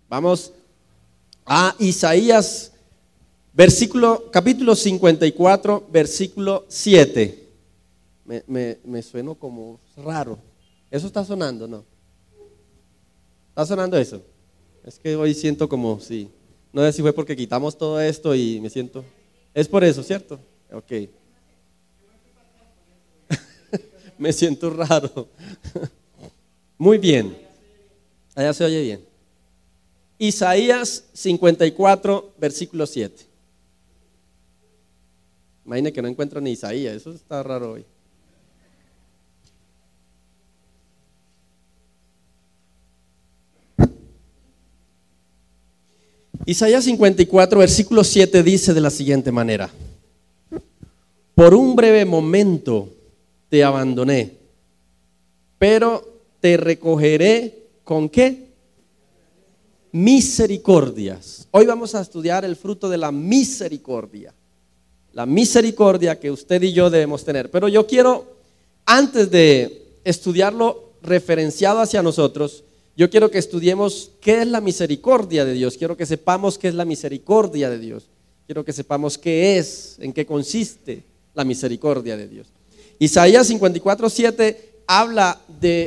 Vamos a Isaías, capítulo 54, versículo 7. Me sueno como raro. ¿Eso está sonando, no? ¿Está sonando eso? Es que hoy siento como si, no sé si fue porque quitamos todo esto y me siento, es por eso, ¿cierto? Ok. Me siento raro. Muy bien. Allá se oye bien. Isaías 54, versículo 7. Imagine que no encuentro ni Isaías, eso está raro hoy. Isaías 54, versículo 7 dice de la siguiente manera: por un breve momento te abandoné, pero te recogeré ¿con qué? Misericordias. Hoy vamos a estudiar el fruto de la misericordia. La misericordia que usted y yo debemos tener. Pero yo quiero, antes de estudiarlo referenciado hacia nosotros, yo quiero que estudiemos qué es la misericordia de Dios. Quiero que sepamos qué es la misericordia de Dios. Quiero que sepamos qué es, en qué consiste la misericordia de Dios. Isaías 54:7 habla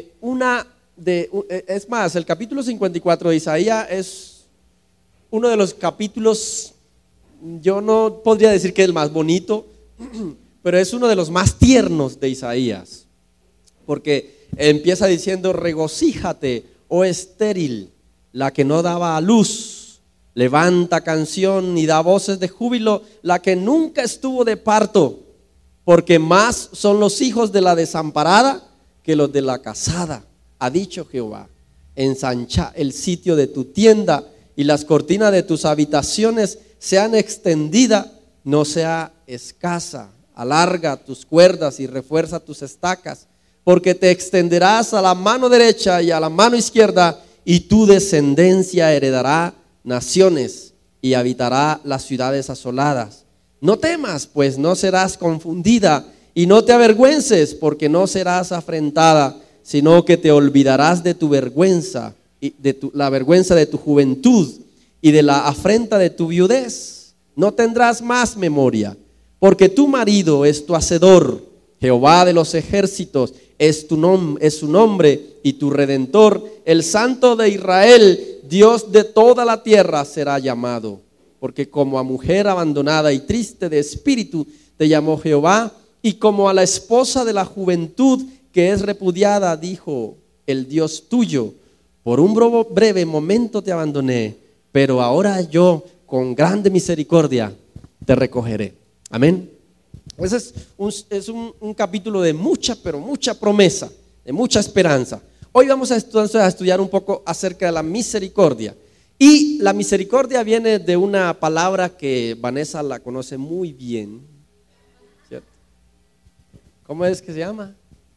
es más, el capítulo 54 de Isaías es uno de los capítulos, yo no podría decir que es el más bonito, pero es uno de los más tiernos de Isaías, porque empieza diciendo: regocíjate, oh estéril, la que no daba a luz, levanta canción y da voces de júbilo, la que nunca estuvo de parto, porque más son los hijos de la desamparada que los de la casada, ha dicho Jehová. Ensancha el sitio de tu tienda y las cortinas de tus habitaciones sean extendidas, no sea escasa. Alarga tus cuerdas y refuerza tus estacas, porque te extenderás a la mano derecha y a la mano izquierda, y tu descendencia heredará naciones y habitará las ciudades asoladas. No temas, pues no serás confundida, y no te avergüences, porque no serás afrentada, sino que te olvidarás de tu vergüenza, y la vergüenza de tu juventud y de la afrenta de tu viudez. No tendrás más memoria, porque tu marido es tu hacedor, Jehová de los ejércitos es su nombre, y tu redentor, el Santo de Israel, Dios de toda la tierra será llamado. Porque como a mujer abandonada y triste de espíritu te llamó Jehová, y como a la esposa de la juventud que es repudiada, dijo el Dios tuyo: por un breve momento te abandoné, pero ahora yo con grande misericordia te recogeré. Amén. Ese es un capítulo de mucha, pero mucha promesa, de mucha esperanza. Hoy vamos entonces a estudiar un poco acerca de la misericordia. Y la misericordia viene de una palabra que Vanessa la conoce muy bien, ¿cierto? ¿Cómo es que se llama?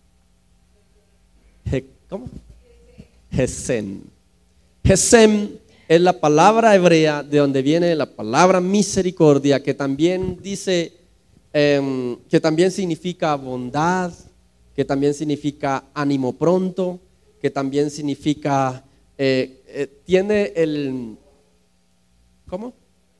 ¿Cómo? Gesem. Gesem es la palabra hebrea de donde viene la palabra misericordia, que también dice, que también significa bondad, que también significa ánimo pronto, que también significa, tiene el, ¿cómo?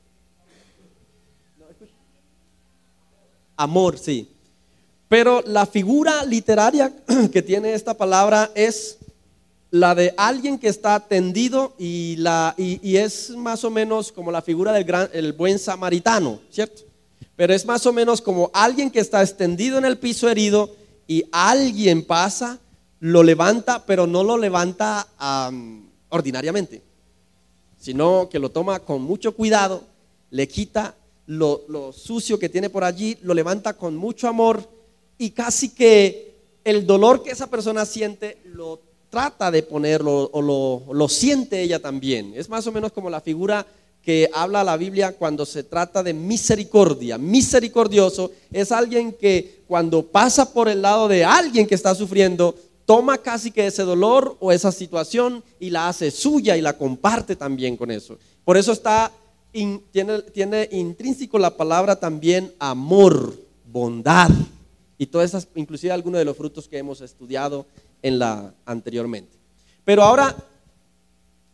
Amor, sí. Pero la figura literaria que tiene esta palabra es la de alguien que está tendido y es más o menos como la figura el buen samaritano, ¿cierto? Pero es más o menos como alguien que está extendido en el piso herido y alguien pasa, lo levanta, pero no lo levanta ordinariamente, sino que lo toma con mucho cuidado, le quita lo sucio que tiene por allí, lo levanta con mucho amor, y casi que el dolor que esa persona siente lo trata de ponerlo o lo siente ella también. Es más o menos como la figura que habla la Biblia cuando se trata de misericordia. Misericordioso es alguien que cuando pasa por el lado de alguien que está sufriendo, toma casi que ese dolor o esa situación y la hace suya y la comparte también con eso. Por eso tiene intrínseco la palabra también amor, bondad y todas esas, inclusive algunos de los frutos que hemos estudiado anteriormente. Pero ahora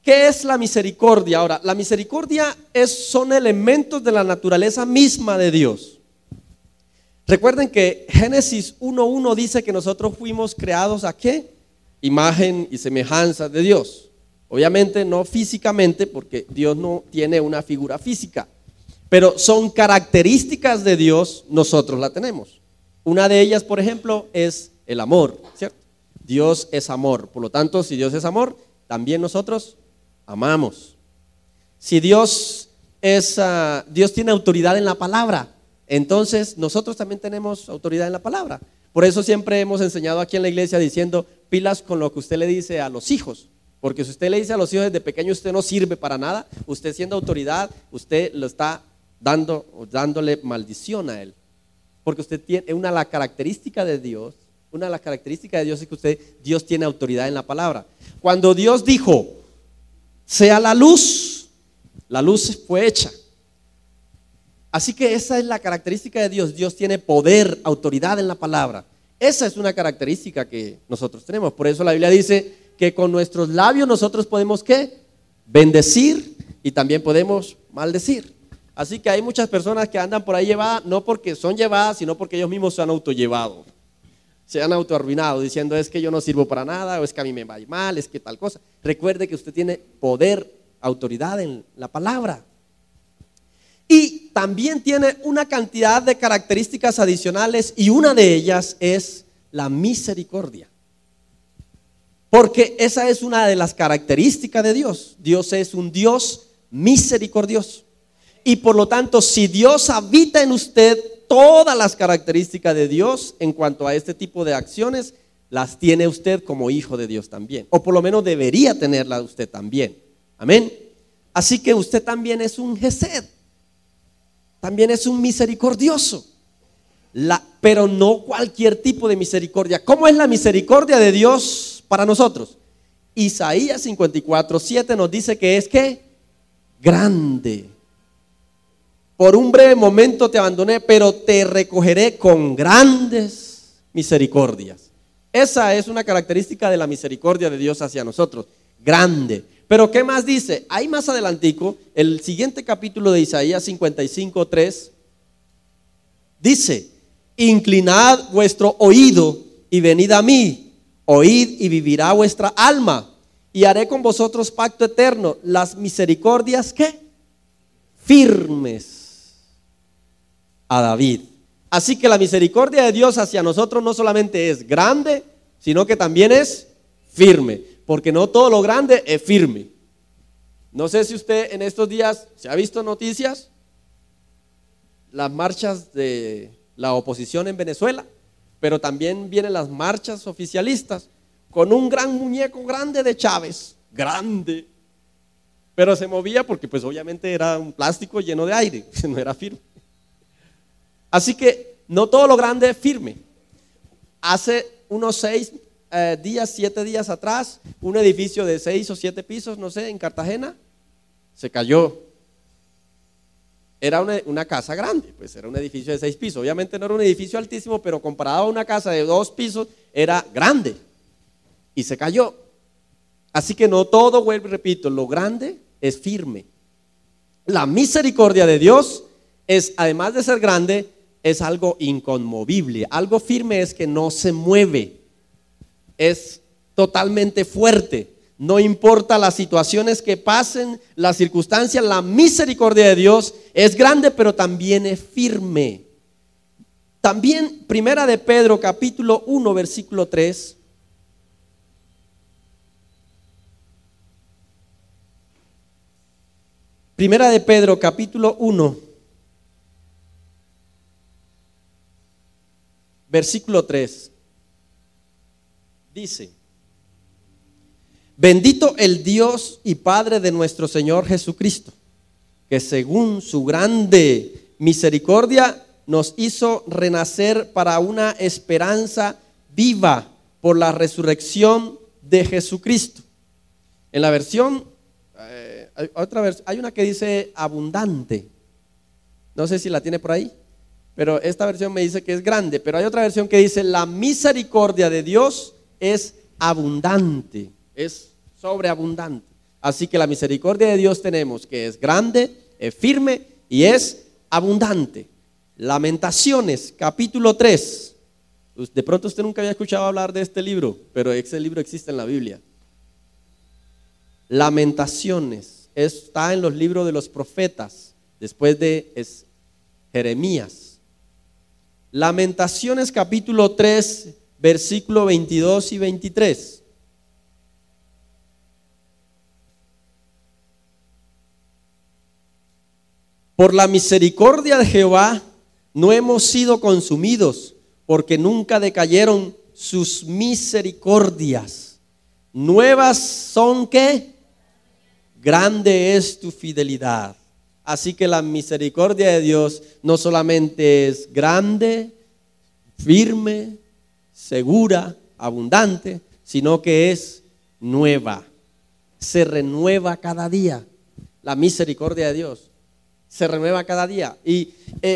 ¿Qué es la misericordia? Ahora, la misericordia son elementos de la naturaleza misma de Dios. Recuerden que Génesis 1:1 dice que nosotros fuimos creados ¿a qué? Imagen y semejanza de Dios. Obviamente no físicamente, porque Dios no tiene una figura física, pero son características de Dios, nosotros la tenemos. Una de ellas, por ejemplo, es el amor, ¿cierto? Dios es amor, por lo tanto, si Dios es amor, también nosotros amamos. Si Dios tiene autoridad en la palabra, entonces nosotros también tenemos autoridad en la palabra. Por eso siempre hemos enseñado aquí en la iglesia diciendo pilas con lo que usted le dice a los hijos, porque si usted le dice a los hijos desde pequeño usted no sirve para nada, usted siendo autoridad, usted lo está dándole maldición a él, porque usted tiene una de las características de Dios. Una de las características de Dios es que Dios tiene autoridad en la palabra. Cuando Dios dijo sea la luz fue hecha. Así que esa es la característica de Dios. Dios tiene poder, autoridad en la palabra. Esa es una característica que nosotros tenemos. Por eso la Biblia dice que con nuestros labios nosotros podemos ¿qué? Bendecir y también podemos maldecir. Así que hay muchas personas que andan por ahí llevadas, no porque son llevadas, sino porque ellos mismos se han autollevado. Se han autoarruinado diciendo es que yo no sirvo para nada, o es que a mí me va mal, es que tal cosa. Recuerde que usted tiene poder, autoridad en la palabra. Y también tiene una cantidad de características adicionales y una de ellas es la misericordia. Porque esa es una de las características de Dios. Dios es un Dios misericordioso. Y por lo tanto, si Dios habita en usted, todas las características de Dios en cuanto a este tipo de acciones las tiene usted como hijo de Dios también, o por lo menos debería tenerla usted también. Amén. Así que usted también es un Gesed, también es un misericordioso, pero no cualquier tipo de misericordia. ¿Cómo es la misericordia de Dios para nosotros? Isaías 54:7 nos dice que es ¿qué? Grande. Por un breve momento te abandoné, pero te recogeré con grandes misericordias. Esa es una característica de la misericordia de Dios hacia nosotros, grande. Pero ¿qué más dice? Ahí más adelantico, el siguiente capítulo de Isaías 55:3 dice: inclinad vuestro oído y venid a mí, oíd y vivirá vuestra alma, y haré con vosotros pacto eterno, las misericordias ¿qué? Firmes a David. Así que la misericordia de Dios hacia nosotros no solamente es grande, sino que también es firme, porque no todo lo grande es firme. No sé si usted en estos días se ha visto noticias, las marchas de la oposición en Venezuela, pero también vienen las marchas oficialistas con un gran muñeco grande de Chávez, grande, pero se movía porque pues obviamente era un plástico lleno de aire, no era firme. Así que no todo lo grande es firme. Hace unos 7 días atrás, un edificio de 6 o 7 pisos, no sé, en Cartagena, se cayó. Era una casa grande, pues era un edificio de 6 pisos. Obviamente no era un edificio altísimo, pero comparado a una casa de 2 pisos, era grande. Y se cayó. Así que no todo, vuelvo y repito, lo grande es firme. La misericordia de Dios es, además de ser grande, es algo inconmovible. Algo firme es que no se mueve, es totalmente fuerte. No importa las situaciones que pasen, las circunstancias, la misericordia de Dios es grande, pero también es firme. También Primera de Pedro capítulo 1 versículo 3. Primera de Pedro capítulo 1 versículo 3 dice: bendito el Dios y Padre de nuestro Señor Jesucristo, que según su grande misericordia nos hizo renacer para una esperanza viva por la resurrección de Jesucristo. En la versión, hay una que dice abundante, no sé si la tiene por ahí, pero esta versión me dice que es grande, pero hay otra versión que dice la misericordia de Dios es abundante, es sobreabundante. Así que la misericordia de Dios tenemos que es grande, es firme y es abundante. Lamentaciones, capítulo 3. De pronto usted nunca había escuchado hablar de este libro, pero ese libro existe en la Biblia. Lamentaciones, está en los libros de los profetas, después de Jeremías. Lamentaciones, capítulo 3, versículo 22 y 23. Por la misericordia de Jehová no hemos sido consumidos, porque nunca decayeron sus misericordias. Nuevas son, ¿qué? Grande es tu fidelidad. Así que la misericordia de Dios no solamente es grande, firme, segura, abundante, sino que es nueva. Se renueva cada día. La misericordia de Dios se renueva cada día. Y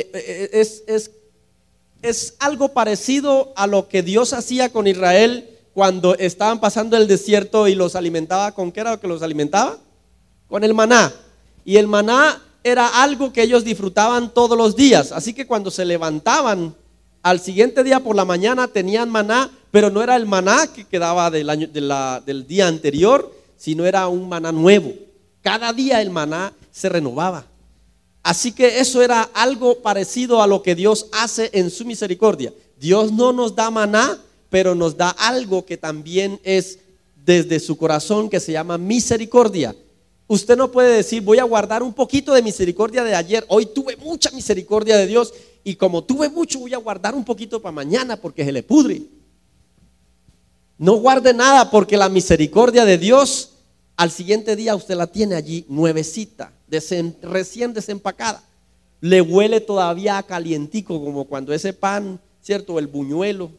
es algo parecido a lo que Dios hacía con Israel cuando estaban pasando el desierto y los alimentaba. ¿Con qué era lo que los alimentaba? Con el maná. Y el maná era algo que ellos disfrutaban todos los días. Así que cuando se levantaban al siguiente día por la mañana tenían maná, pero no era el maná que quedaba del día anterior, sino era un maná nuevo. Cada día el maná se renovaba. Así que eso era algo parecido a lo que Dios hace en su misericordia. Dios no nos da maná, pero nos da algo que también es desde su corazón, que se llama misericordia. Usted no puede decir, voy a guardar un poquito de misericordia de ayer. Hoy tuve mucha misericordia de Dios y como tuve mucho, voy a guardar un poquito para mañana porque se le pudre. No guarde nada, porque la misericordia de Dios al siguiente día usted la tiene allí nuevecita, recién desempacada. Le huele todavía calientico, como cuando ese pan, ¿cierto? El buñuelo.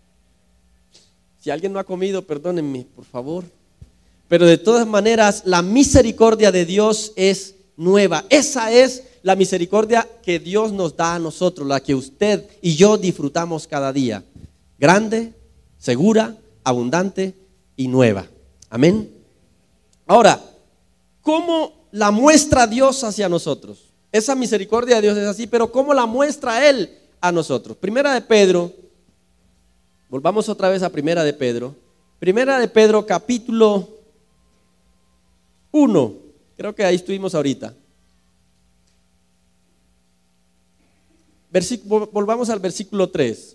Si alguien no ha comido, perdónenme, por favor. Pero de todas maneras, la misericordia de Dios es nueva. Esa es la misericordia que Dios nos da a nosotros, la que usted y yo disfrutamos cada día. Grande, segura, abundante y nueva. Amén. Ahora, ¿cómo la muestra Dios hacia nosotros? Esa misericordia de Dios es así, pero ¿cómo la muestra Él a nosotros? Primera de Pedro, volvamos otra vez a Primera de Pedro. Primera de Pedro, capítulo 1, creo que ahí estuvimos ahorita. Volvamos al versículo 3.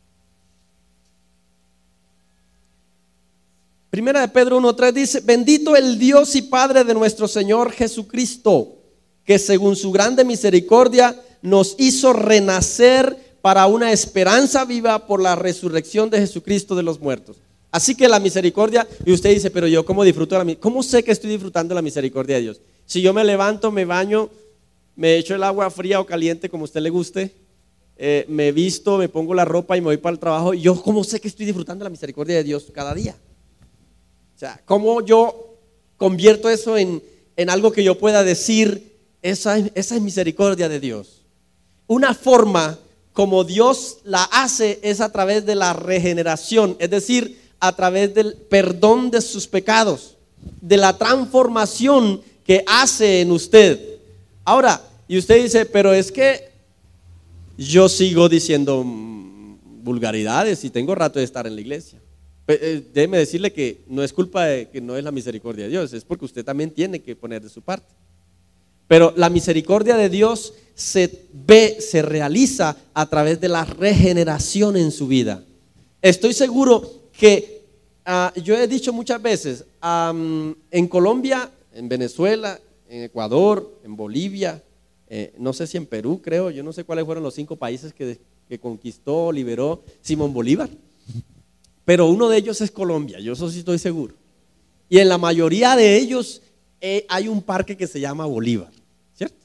Primera de Pedro 1:3 dice: bendito el Dios y Padre de nuestro Señor Jesucristo, que según su grande misericordia nos hizo renacer para una esperanza viva por la resurrección de Jesucristo de los muertos. Así que la misericordia, y usted dice, pero yo ¿cómo disfruto cómo sé que estoy disfrutando la misericordia de Dios? Si yo me levanto, me baño, me echo el agua fría o caliente como a usted le guste, me visto, me pongo la ropa y me voy para el trabajo, ¿yo cómo sé que estoy disfrutando la misericordia de Dios cada día? O sea, ¿cómo yo convierto eso en algo que yo pueda decir, esa es misericordia de Dios? Una forma como Dios la hace es a través de la regeneración, es decir, a través del perdón de sus pecados, de la transformación que hace en usted. Ahora, y usted dice, pero es que yo sigo diciendo vulgaridades y tengo rato de estar en la iglesia. Déjeme decirle que no es culpa de que no es la misericordia de Dios, es porque usted también tiene que poner de su parte. Pero la misericordia de Dios se realiza a través de la regeneración en su vida. Estoy seguro que yo he dicho muchas veces, en Colombia, en Venezuela, en Ecuador, en Bolivia, no sé si en Perú, creo, yo no sé cuáles fueron los 5 países que conquistó, liberó Simón Bolívar. Pero uno de ellos es Colombia, yo eso sí estoy seguro. Y en la mayoría de ellos hay un parque que se llama Bolívar, ¿cierto?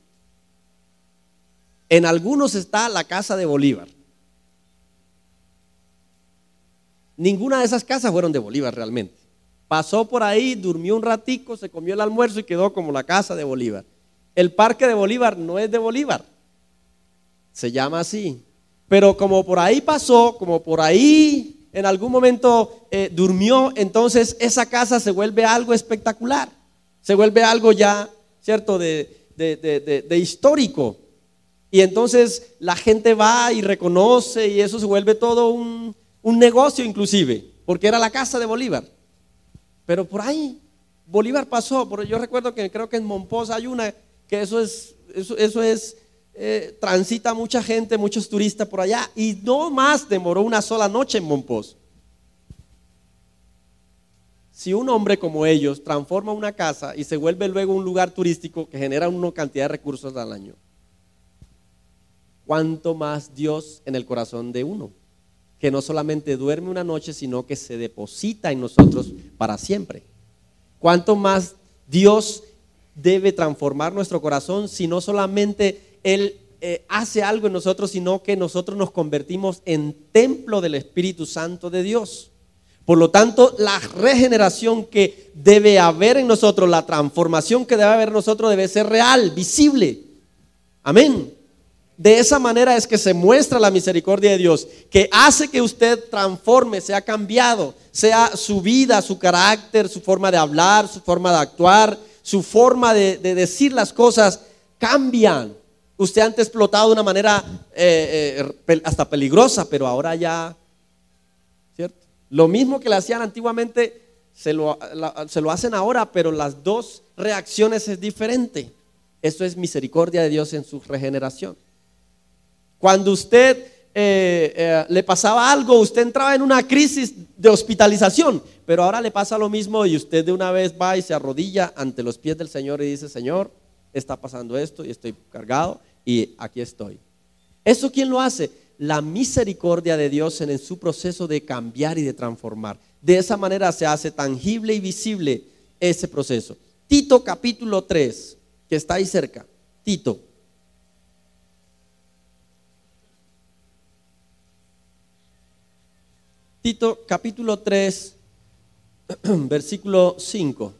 En algunos está la casa de Bolívar. Ninguna de esas casas fueron de Bolívar realmente. Pasó por ahí, durmió un ratico, se comió el almuerzo y quedó como la casa de Bolívar. El parque de Bolívar no es de Bolívar, se llama así. Pero como por ahí pasó, como por ahí en algún momento durmió, entonces esa casa se vuelve algo espectacular. se vuelve algo ya, ¿cierto?, de histórico. Y entonces la gente va y reconoce y eso se vuelve todo un negocio inclusive, porque era la casa de Bolívar. Pero por ahí Bolívar pasó, yo recuerdo que creo que en Mompox hay una, que eso es transita mucha gente, muchos turistas por allá, y no más demoró una sola noche en Mompox. Si un hombre como ellos transforma una casa y se vuelve luego un lugar turístico que genera una cantidad de recursos al año, ¿cuánto más Dios en el corazón de uno? Que no solamente duerme una noche, sino que se deposita en nosotros para siempre. ¿Cuánto más Dios debe transformar nuestro corazón si no solamente Él hace algo en nosotros, sino que nosotros nos convertimos en templo del Espíritu Santo de Dios? Por lo tanto, la regeneración que debe haber en nosotros, la transformación que debe haber en nosotros debe ser real, visible. Amén. De esa manera es que se muestra la misericordia de Dios, que hace que usted transforme, sea cambiado, sea su vida, su carácter, su forma de hablar, su forma de actuar, su forma de decir las cosas, cambian. Usted antes explotado de una manera hasta peligrosa, pero ahora ya, ¿cierto? Lo mismo que le hacían antiguamente, se lo hacen ahora, pero las dos reacciones es diferente. Eso es misericordia de Dios en su regeneración. Cuando usted le pasaba algo, usted entraba en una crisis de hospitalización, pero ahora le pasa lo mismo y usted de una vez va y se arrodilla ante los pies del Señor y dice: Señor, está pasando esto y estoy cargado y aquí estoy. ¿Eso quién lo hace? La misericordia de Dios en su proceso de cambiar y de transformar. De esa manera se hace tangible y visible ese proceso. Tito capítulo 3, que está ahí cerca. Tito capítulo 3, versículo 5.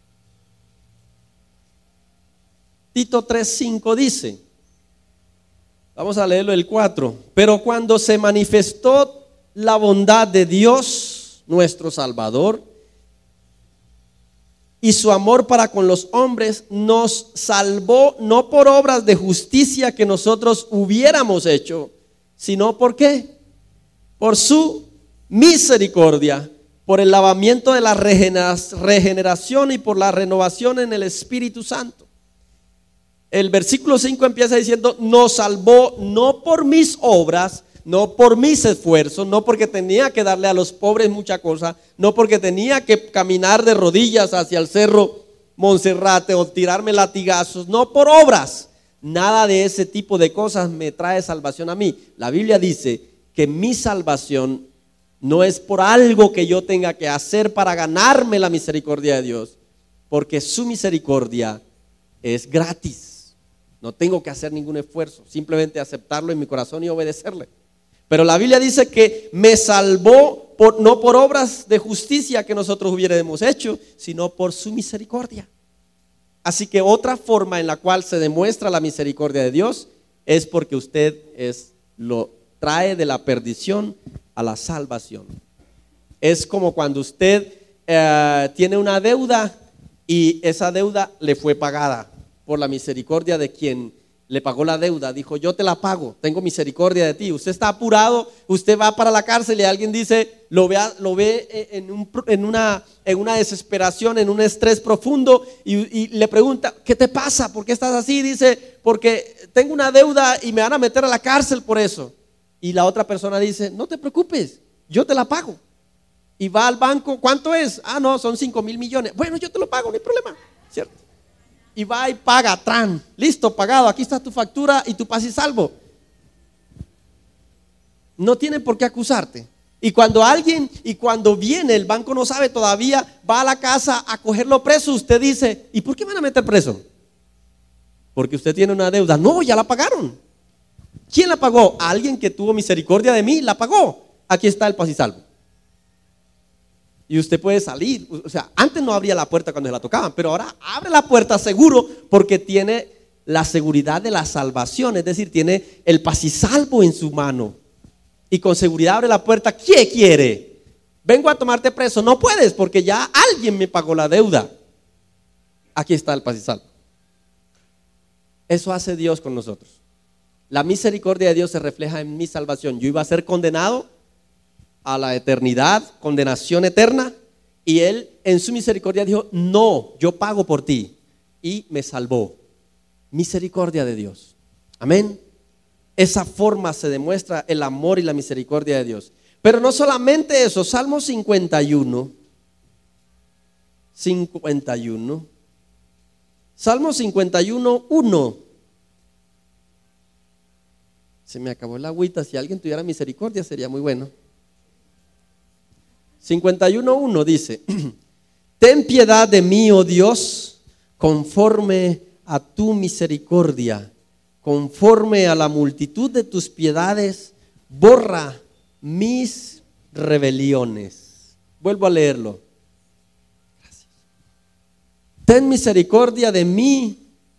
Tito 3:5 dice, vamos a leerlo el 4. Pero cuando se manifestó la bondad de Dios, nuestro Salvador, y su amor para con los hombres, nos salvó no por obras de justicia que nosotros hubiéramos hecho, sino ¿por qué? Por su misericordia, por el lavamiento de la regeneración y por la renovación en el Espíritu Santo. El versículo 5 empieza diciendo: nos salvó no por mis obras, no por mis esfuerzos, no porque tenía que darle a los pobres mucha cosa, no porque tenía que caminar de rodillas hacia el cerro Monserrate o tirarme latigazos, no por obras. Nada de ese tipo de cosas me trae salvación a mí. La Biblia dice que mi salvación no es por algo que yo tenga que hacer para ganarme la misericordia de Dios, porque su misericordia es gratis. No tengo que hacer ningún esfuerzo, simplemente aceptarlo en mi corazón y obedecerle. Pero la Biblia dice que me salvó no por obras de justicia que nosotros hubiéramos hecho, sino por su misericordia. Así que otra forma en la cual se demuestra la misericordia de Dios es porque usted lo trae de la perdición a la salvación. Es como cuando usted tiene una deuda y esa deuda le fue pagada por la misericordia de quien le pagó la deuda. Dijo: yo te la pago, tengo misericordia de ti. Usted está apurado, usted va para la cárcel y alguien dice, lo ve en una desesperación, en un estrés profundo y le pregunta: ¿qué te pasa? ¿Por qué estás así? Dice: porque tengo una deuda y me van a meter a la cárcel por eso. Y la otra persona dice: no te preocupes, yo te la pago. Y va al banco: ¿cuánto es? Ah, no, son 5,000 millones. Bueno, yo te lo pago, no hay problema, ¿cierto? Y va y paga, listo, pagado, aquí está tu factura y tu paz y salvo. No tienen por qué acusarte. Y cuando viene, el banco no sabe todavía, va a la casa a cogerlo preso, usted dice: ¿y por qué van a meter preso? Porque usted tiene una deuda. No, ya la pagaron. ¿Quién la pagó? Alguien que tuvo misericordia de mí, la pagó. Aquí está el paz y salvo. Y usted puede salir. O sea, antes no abría la puerta cuando se la tocaban, pero ahora abre la puerta seguro porque tiene la seguridad de la salvación. Es decir, tiene el paz y salvo en su mano. Y con seguridad abre la puerta. ¿Quién quiere? Vengo a tomarte preso. No puedes porque ya alguien me pagó la deuda. Aquí está el paz y salvo. Eso hace Dios con nosotros. La misericordia de Dios se refleja en mi salvación. Yo iba a ser condenado a la eternidad, condenación eterna, y Él en su misericordia dijo, no, yo pago por ti, y me salvó. Misericordia de Dios. Amén. Esa forma se demuestra el amor y la misericordia de Dios. Pero no solamente eso, Salmo 51. Salmo 51, 1. Se me acabó el agüita, si alguien tuviera misericordia sería muy bueno. 51:1 dice, ten piedad de mí, oh Dios, conforme a tu misericordia, conforme a la multitud de tus piedades, borra mis rebeliones. Vuelvo a leerlo. Gracias. Ten misericordia de mí,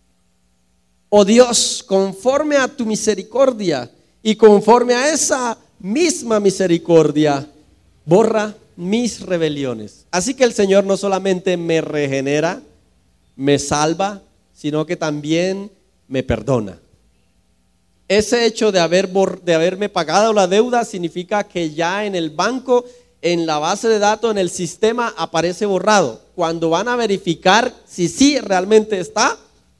oh Dios, conforme a tu misericordia, y conforme a esa misma misericordia, borra mis rebeliones. Así que el Señor no solamente me regenera, me salva, sino que también me perdona. Ese hecho de haberme pagado la deuda significa que ya en el banco, en la base de datos, en el sistema aparece borrado. Cuando van a verificar si sí realmente está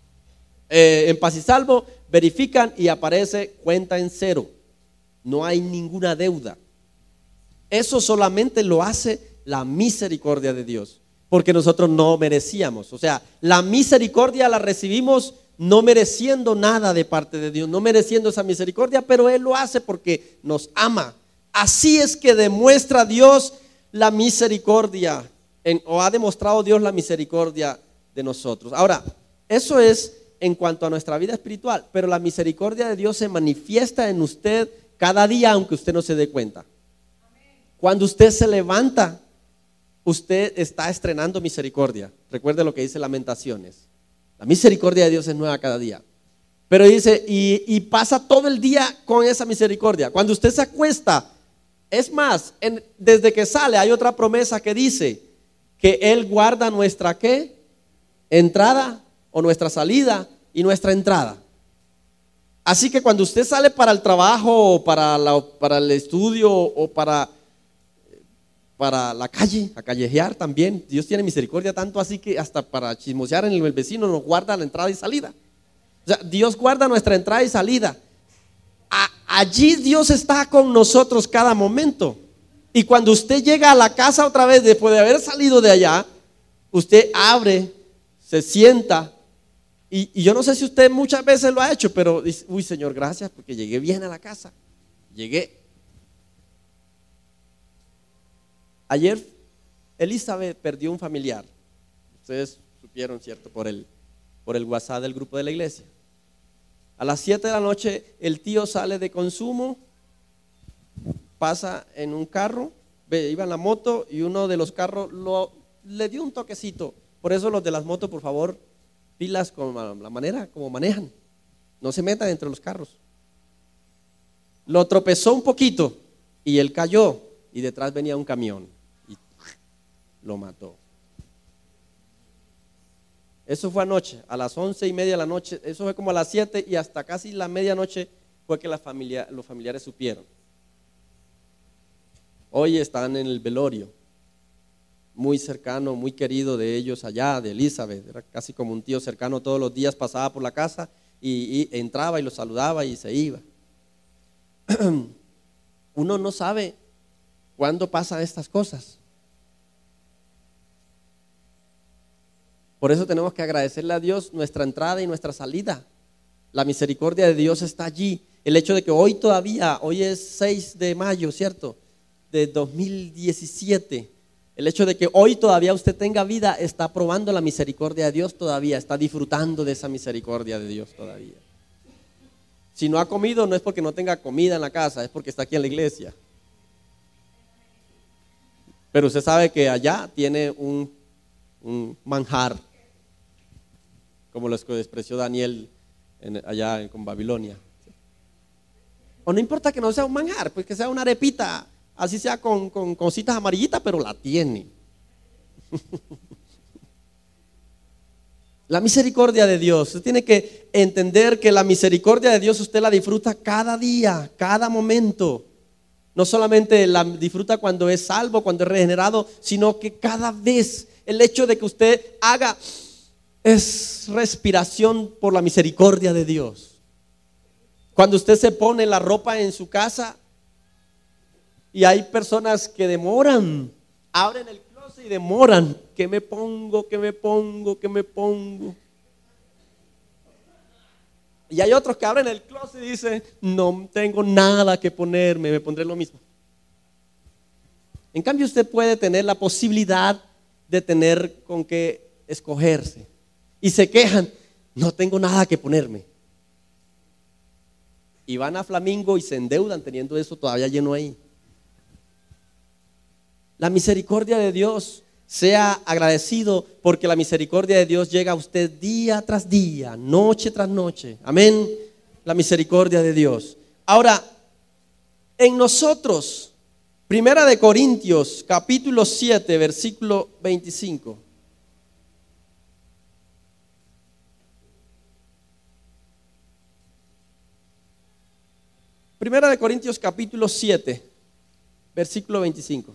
en paz y salvo, verifican y aparece cuenta en cero. No hay ninguna deuda. Eso solamente lo hace la misericordia de Dios, porque nosotros no merecíamos. O sea, la misericordia la recibimos no mereciendo nada de parte de Dios, no mereciendo esa misericordia, pero Él lo hace porque nos ama. Así es que demuestra Dios la misericordia, o ha demostrado Dios la misericordia de nosotros. Ahora, eso es en cuanto a nuestra vida espiritual, pero la misericordia de Dios se manifiesta en usted cada día, aunque usted no se dé cuenta. Cuando usted se levanta, usted está estrenando misericordia. Recuerde lo que dice Lamentaciones. La misericordia de Dios es nueva cada día. Pero dice, y pasa todo el día con esa misericordia. Cuando usted se acuesta, es más, desde que sale hay otra promesa que dice que Él guarda nuestra ¿qué? Entrada o nuestra salida y nuestra entrada. Así que cuando usted sale para el trabajo o para el estudio o para la calle, a callejear también, Dios tiene misericordia tanto así que hasta para chismosear en el vecino nos guarda la entrada y salida. O sea, Dios guarda nuestra entrada y salida. Allí Dios está con nosotros cada momento. Y cuando usted llega a la casa otra vez después de haber salido de allá, usted abre, se sienta y yo no sé si usted muchas veces lo ha hecho, pero dice, uy Señor, gracias porque llegué bien a la casa. Llegué. Ayer Elizabeth perdió un familiar. Ustedes supieron, ¿cierto? Por el WhatsApp del grupo de la iglesia. A las 7 de la noche el tío sale de consumo, pasa en un carro, iba en la moto y uno de los carros le dio un toquecito. Por eso los de las motos, por favor, pilas con la manera como manejan. No se metan entre los carros. Lo tropezó un poquito y él cayó y detrás venía un camión. Lo mató. Eso fue anoche, a las 11:30 de la noche. Eso fue como a las 7 y hasta casi la medianoche fue que los familiares supieron. Hoy están en el velorio, muy cercano, muy querido de ellos allá, de Elizabeth. Era casi como un tío cercano, todos los días pasaba por la casa y entraba y los saludaba y se iba. Uno no sabe cuándo pasan estas cosas. Por eso tenemos que agradecerle a Dios nuestra entrada y nuestra salida. La misericordia de Dios está allí. El hecho de que hoy es 6 de mayo, ¿cierto? De 2017. El hecho de que hoy todavía usted tenga vida está probando la misericordia de Dios todavía, está disfrutando de esa misericordia de Dios todavía. Si no ha comido, no es porque no tenga comida en la casa, es porque está aquí en la iglesia. Pero usted sabe que allá tiene un manjar, como lo expresó Daniel allá con Babilonia. O no importa que no sea un manjar, pues que sea una arepita, así sea con cositas amarillitas, pero la tiene. La misericordia de Dios, usted tiene que entender que la misericordia de Dios usted la disfruta cada día, cada momento. No solamente la disfruta cuando es salvo, cuando es regenerado, sino que cada vez el hecho de que usted haga es respiración por la misericordia de Dios. Cuando usted se pone la ropa en su casa y hay personas que demoran, abren el closet y demoran, ¿qué me pongo? ¿Qué me pongo? ¿Qué me pongo? Y hay otros que abren el closet y dicen, no tengo nada que ponerme, me pondré lo mismo. En cambio usted puede tener la posibilidad de tener con qué escogerse. Y se quejan, no tengo nada que ponerme. Y van a Flamingo y se endeudan teniendo eso todavía lleno ahí. La misericordia de Dios, sea agradecido porque la misericordia de Dios llega a usted día tras día, noche tras noche. Amén. La misericordia de Dios. Ahora, en nosotros, Primera de Corintios, capítulo 7, versículo 25. Primera de Corintios, capítulo 7, versículo 25.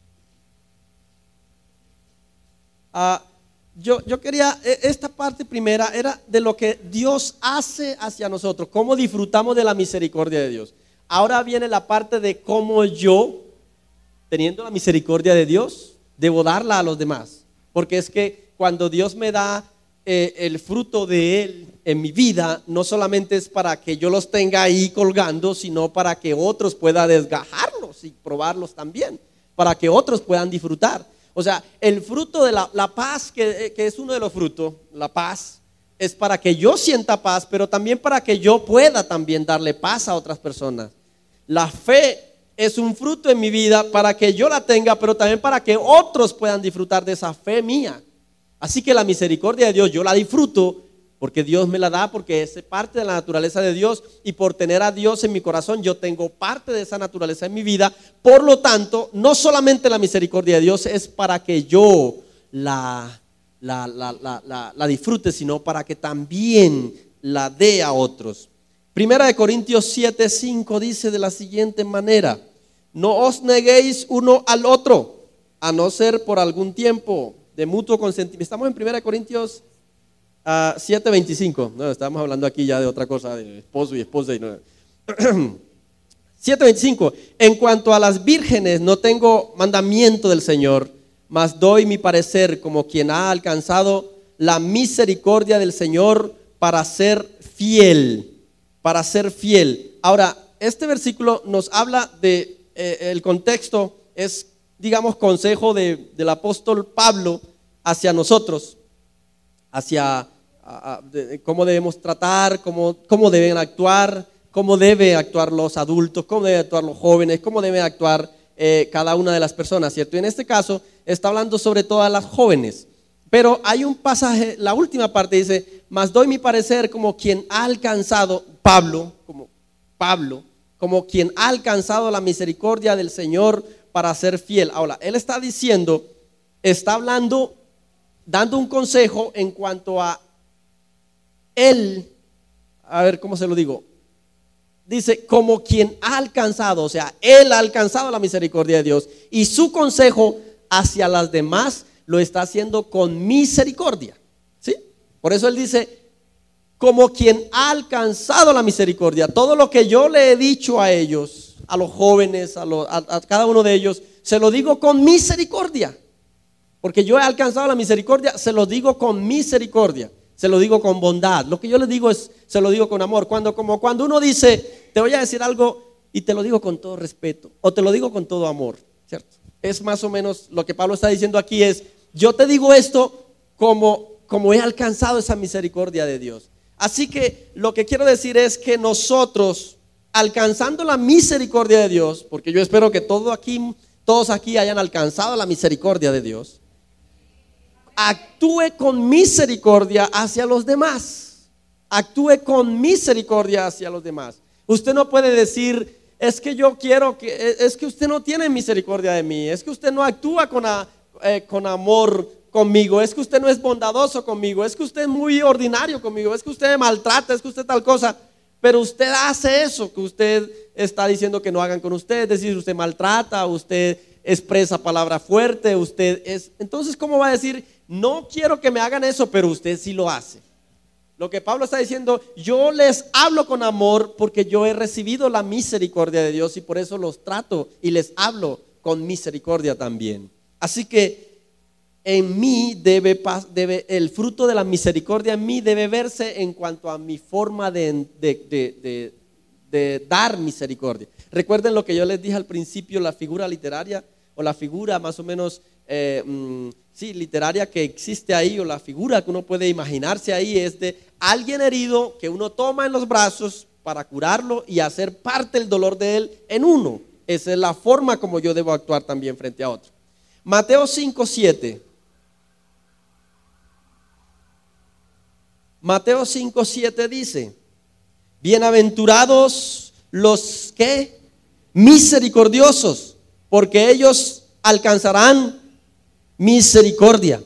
Yo quería, esta parte primera era de lo que Dios hace hacia nosotros, cómo disfrutamos de la misericordia de Dios. Ahora viene la parte de cómo yo, teniendo la misericordia de Dios, debo darla a los demás. Porque es que cuando Dios me da el fruto de Él en mi vida, no solamente es para que yo los tenga ahí colgando, sino para que otros puedan desgajarlos y probarlos también, para que otros puedan disfrutar. O sea, el fruto de la paz, que es uno de los frutos, la paz, es para que yo sienta paz, pero también para que yo pueda también darle paz a otras personas. La fe es un fruto en mi vida para que yo la tenga, pero también para que otros puedan disfrutar de esa fe mía. Así que la misericordia de Dios yo la disfruto porque Dios me la da, porque es parte de la naturaleza de Dios, y por tener a Dios en mi corazón yo tengo parte de esa naturaleza en mi vida. Por lo tanto, no solamente la misericordia de Dios es para que yo la disfrute, sino para que también la dé a otros. Primera de Corintios 7:5 dice de la siguiente manera: no os neguéis uno al otro, a no ser por algún tiempo de mutuo consentimiento. Estamos en Primera de Corintios 7:25. No, estábamos hablando aquí ya de otra cosa, de esposo y esposa. 7:25. En cuanto a las vírgenes, no tengo mandamiento del Señor, mas doy mi parecer como quien ha alcanzado la misericordia del Señor para ser fiel. Para ser fiel. Ahora, este versículo nos habla de, el contexto es, digamos, consejo del apóstol Pablo hacia nosotros, hacia cómo debemos tratar, cómo deben actuar, cómo deben actuar los adultos, cómo deben actuar los jóvenes, cómo deben actuar cada una de las personas, ¿cierto? Y en este caso está hablando sobre todas las jóvenes. Pero hay un pasaje, la última parte dice: mas doy mi parecer como quien ha alcanzado, Pablo, como quien ha alcanzado la misericordia del Señor para ser fiel. Ahora, él está diciendo, está hablando, dando un consejo en cuanto a él, a ver cómo se lo digo. Dice, como quien ha alcanzado, o sea, él ha alcanzado la misericordia de Dios, y su consejo hacia las demás lo está haciendo con misericordia, ¿sí? Por eso él dice, como quien ha alcanzado la misericordia. Todo lo que yo le he dicho a ellos, a los jóvenes, a cada uno de ellos, se lo digo con misericordia. Porque yo he alcanzado la misericordia, se lo digo con misericordia, se lo digo con bondad. Lo que yo les digo se lo digo con amor. Como cuando uno dice, te voy a decir algo y te lo digo con todo respeto, o te lo digo con todo amor, ¿cierto? Es más o menos lo que Pablo está diciendo aquí, es, yo te digo esto como he alcanzado esa misericordia de Dios. Así que lo que quiero decir es que nosotros, alcanzando la misericordia de Dios, porque yo espero que todos aquí hayan alcanzado la misericordia de Dios, actúe con misericordia hacia los demás. Actúe con misericordia hacia los demás. Usted no puede decir, es que usted no tiene misericordia de mí, es que usted no actúa con amor conmigo, es que usted no es bondadoso conmigo, es que usted es muy ordinario conmigo, es que usted me maltrata, es que usted tal cosa. Pero usted hace eso que usted está diciendo que no hagan con usted, es decir, usted maltrata, usted expresa palabra fuerte, usted es. Entonces, ¿cómo va a decir, no quiero que me hagan eso, pero usted sí lo hace? Lo que Pablo está diciendo, yo les hablo con amor porque yo he recibido la misericordia de Dios y por eso los trato y les hablo con misericordia también. Así que en mí debe el fruto de la misericordia en mí debe verse en cuanto a mi forma de dar misericordia. Recuerden lo que yo les dije al principio, la figura literaria o la figura más o menos literaria que existe ahí, o la figura que uno puede imaginarse ahí, es de alguien herido que uno toma en los brazos para curarlo y hacer parte del dolor de él en uno. Esa es la forma como yo debo actuar también frente a otro. Mateo 5:7. Mateo 5:7 dice: bienaventurados los que misericordiosos, porque ellos alcanzarán misericordia.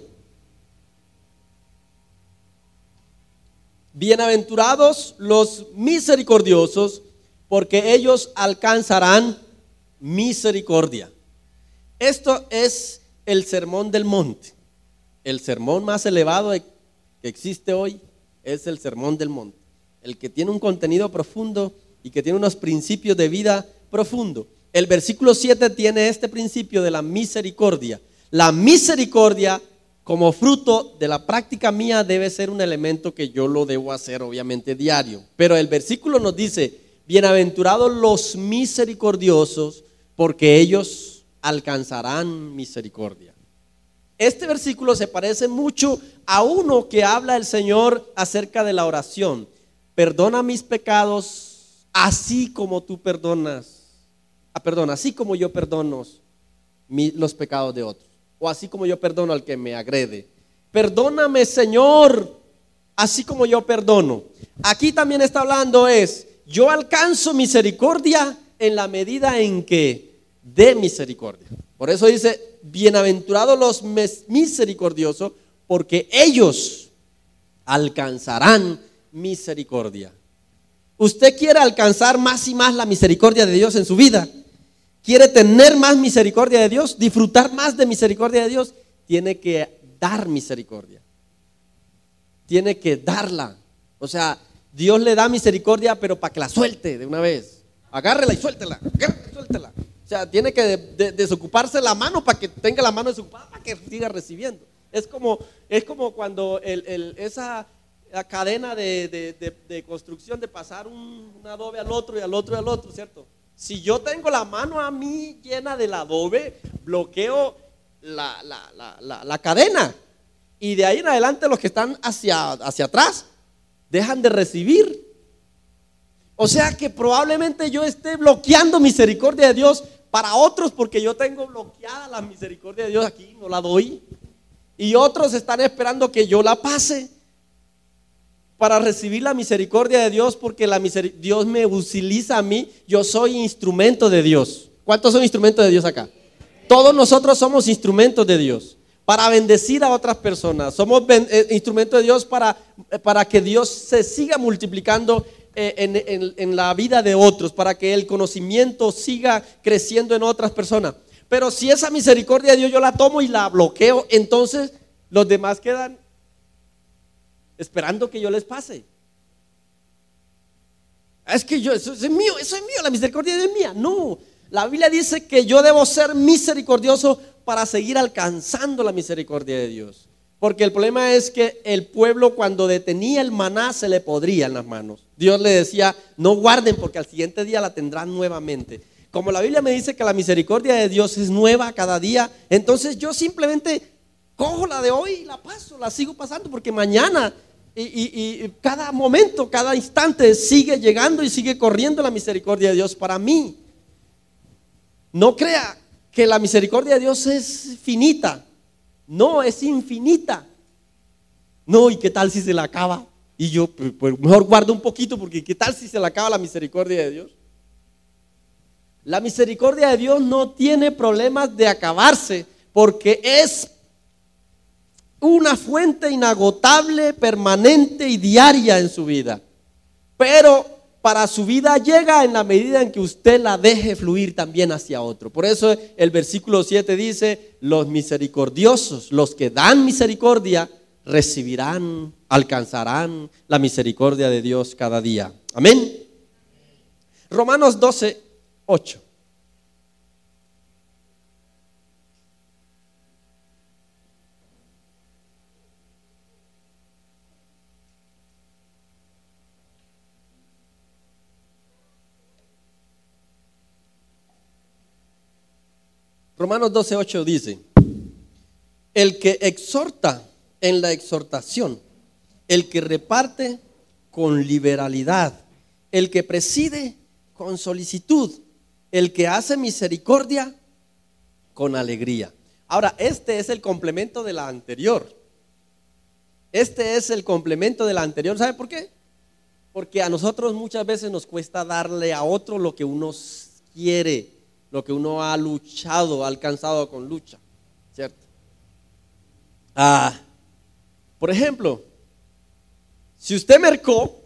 Bienaventurados los misericordiosos, porque ellos alcanzarán misericordia. Esto es el sermón del monte. El sermón más elevado que existe hoy es el sermón del monte. El que tiene un contenido profundo y que tiene unos principios de vida profundo. El versículo 7 tiene este principio de la misericordia. La misericordia, como fruto de la práctica mía, debe ser un elemento que yo lo debo hacer obviamente diario. Pero el versículo nos dice: bienaventurados los misericordiosos, porque ellos alcanzarán misericordia. Este versículo se parece mucho a uno que habla el Señor acerca de la oración. Perdona mis pecados así como tú perdonas. Así como yo perdono los pecados de otros. O así como yo perdono al que me agrede. Perdóname, Señor, así como yo perdono. Aquí también está hablando yo alcanzo misericordia en la medida en que dé misericordia. Por eso dice: bienaventurados los misericordiosos, porque ellos alcanzarán misericordia. ¿Usted quiere alcanzar más y más la misericordia de Dios en su vida? ¿Quiere tener más misericordia de Dios? ¿Disfrutar más de misericordia de Dios? Tiene que dar misericordia. Tiene que darla. O sea, Dios le da misericordia, pero para que la suelte de una vez. Agárrela y suéltela. Agárrela y suéltela. O sea, tiene que desocuparse la mano para que tenga la mano desocupada, para que siga recibiendo. Es como cuando esa cadena de construcción, de pasar un adobe al otro y al otro y al otro, ¿cierto? Si yo tengo la mano a mí llena del adobe, bloqueo la cadena. Y de ahí en adelante los que están hacia atrás dejan de recibir. O sea que probablemente yo esté bloqueando misericordia de Dios para otros, porque yo tengo bloqueada la misericordia de Dios aquí, no la doy. Y otros están esperando que yo la pase para recibir la misericordia de Dios, porque Dios me utiliza a mí. Yo soy instrumento de Dios. ¿Cuántos son instrumentos de Dios acá? Todos nosotros somos instrumentos de Dios para bendecir a otras personas. Somos instrumentos de Dios para que Dios se siga multiplicando en la vida de otros, para que el conocimiento siga creciendo en otras personas. Pero si esa misericordia de Dios yo la tomo y la bloqueo, entonces los demás quedan esperando que yo les pase. Es que eso es mío, la misericordia de Dios es mía. No, la Biblia dice que yo debo ser misericordioso para seguir alcanzando la misericordia de Dios. Porque el problema es que el pueblo, cuando detenía el maná, se le podría en las manos. Dios le decía: no guarden, porque al siguiente día la tendrán nuevamente. Como la Biblia me dice que la misericordia de Dios es nueva cada día, entonces yo simplemente cojo la de hoy y la paso, la sigo pasando, porque mañana y cada momento, cada instante sigue llegando y sigue corriendo la misericordia de Dios para mí. No crea que la misericordia de Dios es finita. No, es infinita. No, ¿y qué tal si se la acaba? Y yo pues mejor guardo un poquito, porque ¿qué tal si se le acaba la misericordia de Dios? La misericordia de Dios no tiene problemas de acabarse, porque es una fuente inagotable, permanente y diaria en su vida. Pero para su vida llega en la medida en que usted la deje fluir también hacia otro. Por eso el versículo 7 dice: los misericordiosos, los que dan misericordia, recibirán, alcanzarán la misericordia de Dios cada día. Amén. Romanos 12, 8. Romanos 12, 8 dice: el que exhorta en la exhortación, el que reparte con liberalidad, el que preside con solicitud, el que hace misericordia con alegría. Ahora, este es el complemento de la anterior. Este es el complemento de la anterior. ¿Sabe por qué? Porque a nosotros muchas veces nos cuesta darle a otro lo que uno quiere, lo que uno ha luchado, ha alcanzado con lucha, ¿cierto? Por ejemplo, si usted mercó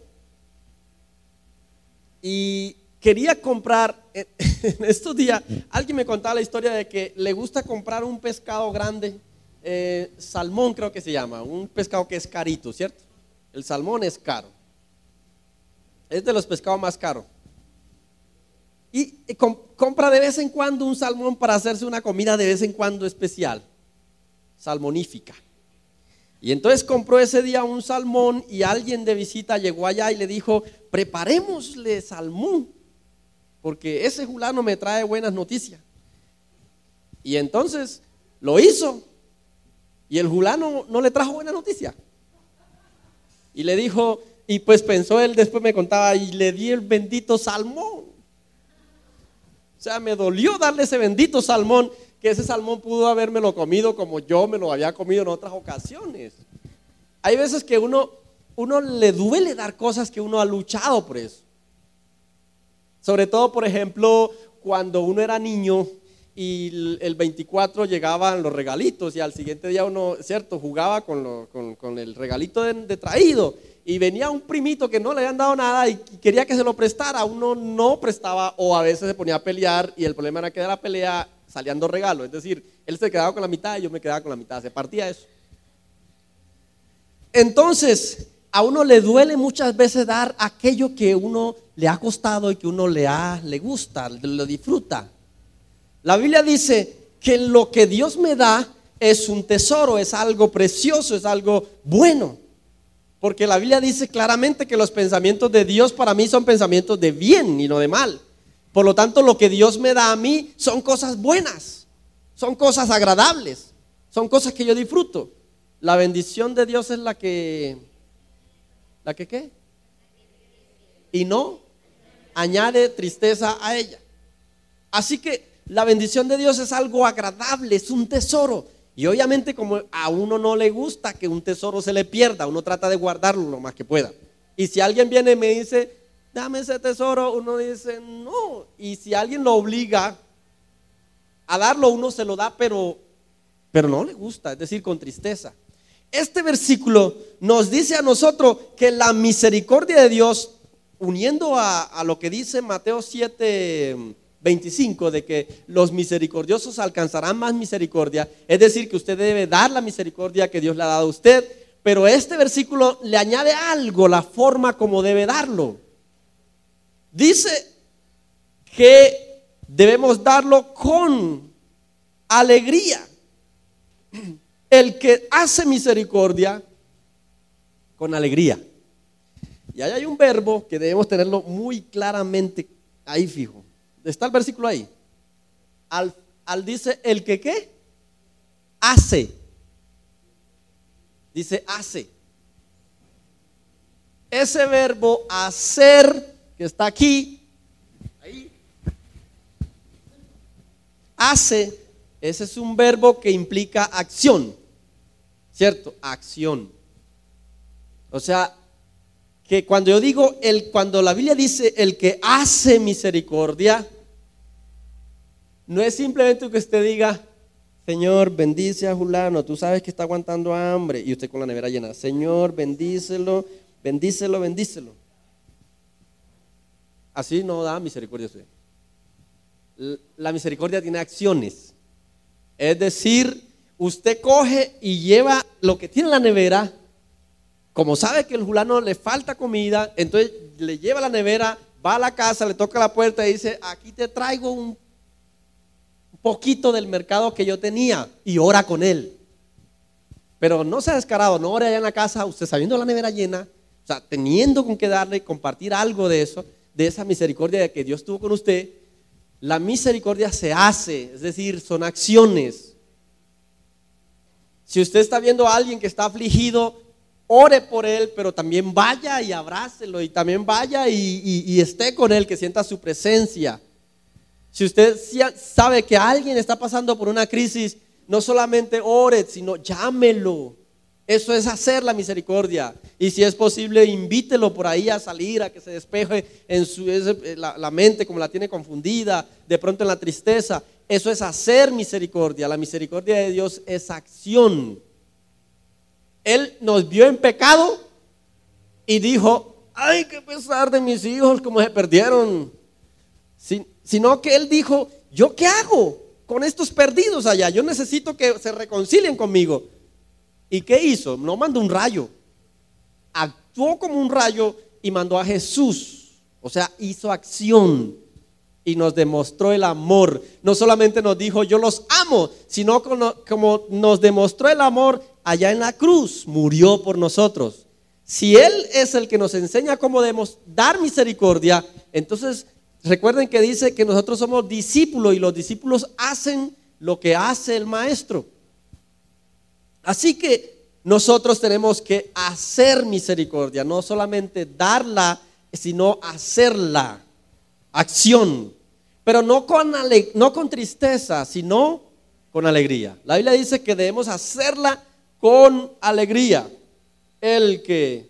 y quería comprar, en estos días alguien me contaba la historia de que le gusta comprar un pescado grande, salmón creo que se llama, un pescado que es carito, ¿cierto? El salmón es caro, es de los pescados más caros. Y compra de vez en cuando un salmón para hacerse una comida de vez en cuando especial, salmonífica. Y entonces compró ese día un salmón y alguien de visita llegó allá y le dijo: preparémosle salmón, porque ese fulano me trae buenas noticias. Y entonces lo hizo y el fulano no le trajo buena noticia. Y le dijo, y pues pensó él, después me contaba, y le di el bendito salmón. O sea, me dolió darle ese bendito salmón, que ese salmón pudo habérmelo comido como yo me lo había comido en otras ocasiones. Hay veces que uno le duele dar cosas que uno ha luchado por eso. Sobre todo, por ejemplo, cuando uno era niño y el 24 llegaban los regalitos y al siguiente día uno, cierto, jugaba con el regalito de traído. Y venía un primito que no le habían dado nada y quería que se lo prestara, uno no prestaba o a veces se ponía a pelear y el problema era que de la pelea salían dos regalos, es decir, él se quedaba con la mitad y yo me quedaba con la mitad, se partía eso. Entonces, a uno le duele muchas veces dar aquello que uno le ha costado y que uno le gusta, lo disfruta. La Biblia dice que lo que Dios me da es un tesoro, es algo precioso, es algo bueno. Porque la Biblia dice claramente que los pensamientos de Dios para mí son pensamientos de bien y no de mal. Por lo tanto, lo que Dios me da a mí son cosas buenas, son cosas agradables, son cosas que yo disfruto. La bendición de Dios es la que ¿qué? Y no añade tristeza a ella. Así que la bendición de Dios es algo agradable, es un tesoro. Y obviamente, como a uno no le gusta que un tesoro se le pierda, uno trata de guardarlo lo más que pueda. Y si alguien viene y me dice, dame ese tesoro, uno dice no. Y si alguien lo obliga a darlo, uno se lo da, pero no le gusta, es decir, con tristeza. Este versículo nos dice a nosotros que la misericordia de Dios, uniendo a lo que dice Mateo 7:25, de que los misericordiosos alcanzarán más misericordia, es decir, que usted debe dar la misericordia que Dios le ha dado a usted, pero este versículo le añade algo, la forma como debe darlo. Dice que debemos darlo con alegría. El que hace misericordia con alegría. Y ahí hay un verbo que debemos tenerlo muy claramente ahí fijo. ¿Está el versículo ahí? Al dice el que ¿qué? Hace. Dice hace. Ese verbo hacer que está aquí, ahí, hace, ese es un verbo que implica acción, ¿cierto? Acción. O sea, que cuando yo digo, cuando la Biblia dice el que hace misericordia, no es simplemente que usted diga, Señor, bendice a Julano, tú sabes que está aguantando hambre. Y usted con la nevera llena, Señor, bendícelo, bendícelo, bendícelo. Así no da misericordia a usted. La misericordia tiene acciones. Es decir, usted coge y lleva lo que tiene en la nevera. Como sabe que el fulano le falta comida, entonces le lleva la nevera, va a la casa, le toca la puerta y dice: aquí te traigo un poquito del mercado que yo tenía, y ora con él. Pero no sea descarado, no ore allá en la casa, usted sabiendo la nevera llena, o sea, teniendo con qué darle y compartir algo de eso, de esa misericordia de que Dios tuvo con usted. La misericordia se hace, es decir, son acciones. Si usted está viendo a alguien que está afligido, ore por él, pero también vaya y abrácelo, y también vaya y esté con él, que sienta su presencia. Si usted sabe que alguien está pasando por una crisis, no solamente ore, sino llámelo. Eso es hacer la misericordia. Y si es posible, invítelo por ahí a salir, a que se despeje en la mente como la tiene confundida, de pronto en la tristeza. Eso es hacer misericordia. La misericordia de Dios es acción. Él nos vio en pecado y dijo: ay, qué pesar de mis hijos, como se perdieron. Sino que Él dijo: ¿yo qué hago con estos perdidos allá? Yo necesito que se reconcilien conmigo. ¿Y qué hizo? No mandó un rayo, actuó como un rayo y mandó a Jesús. O sea, hizo acción y nos demostró el amor. No solamente nos dijo: yo los amo, sino como nos demostró el amor allá en la cruz, murió por nosotros. Si Él es el que nos enseña cómo debemos dar misericordia, entonces recuerden que dice que nosotros somos discípulos y los discípulos hacen lo que hace el maestro. Así que nosotros tenemos que hacer misericordia, no solamente darla, sino hacerla, acción, pero no con tristeza, sino con alegría. La Biblia dice que debemos hacerla con alegría. El que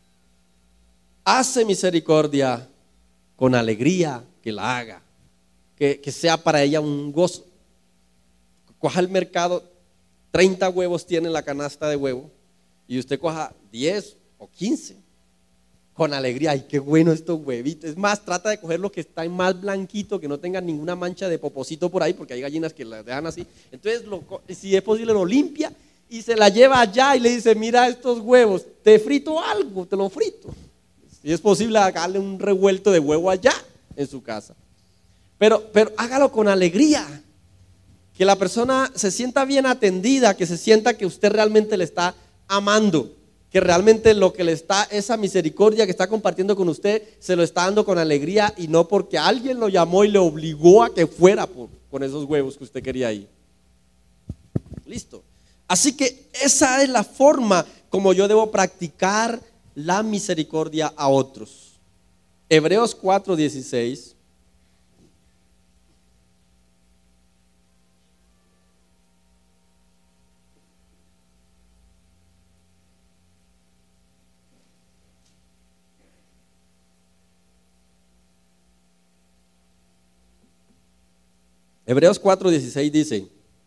hace misericordia con alegría, que la haga, que sea para ella un gozo. Coja el mercado, 30 huevos tiene la canasta de huevo, y usted coja 10 o 15 con alegría. Ay, qué bueno estos huevitos. Es más, trata de coger lo que está más blanquito, que no tenga ninguna mancha de poposito por ahí, porque hay gallinas que las dejan así. Entonces, si es posible, lo limpia y se la lleva allá y le dice: mira estos huevos, te frito algo, te lo frito. Si es posible, darle un revuelto de huevo allá en su casa. Pero hágalo con alegría. Que la persona se sienta bien atendida, que se sienta que usted realmente le está amando, que realmente lo que le está, esa misericordia que está compartiendo con usted, se lo está dando con alegría, y no porque alguien lo llamó y le obligó a que fuera con esos huevos que usted quería ir. Listo. Así que esa es la forma como yo debo practicar la misericordia a otros. Hebreos 4:16. Hebreos 4:16 dice: